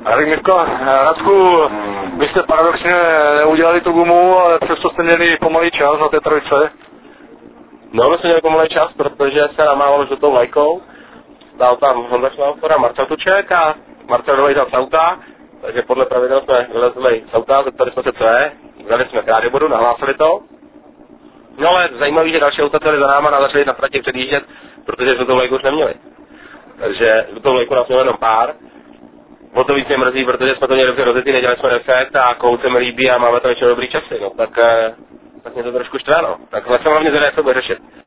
Tak Mirko, Radku, vy jste paradoxně neudělali tu gumu, ale přesto jste měli pomalý čas na té trojce. No, my jsme měli pomalý čas, protože se namávalo žlutou vlajkou. Stál tam Honza Šláfora, Marcel Tuček a Marcel vylejzal z auta, takže podle pravidel jsme vylezli z auta, zeptali jsme se, co je, vzali jsme k rádioboru, nahlásili to. No ale zajímavé, že další auta tady za náma a začali na trati předjíždět, protože žlutou vlajku už neměli. Takže žlutou vlajku nás mělo jenom pár. O to víc mě mrzí, protože jsme to měli dobře rozjetý, nedělali jsme defekt a kout se mi líbí a máme to většinou dobrý časy, no tak mě to trošku štve, no. Tak jsem hlavně zvědavý, jak se bude řešit.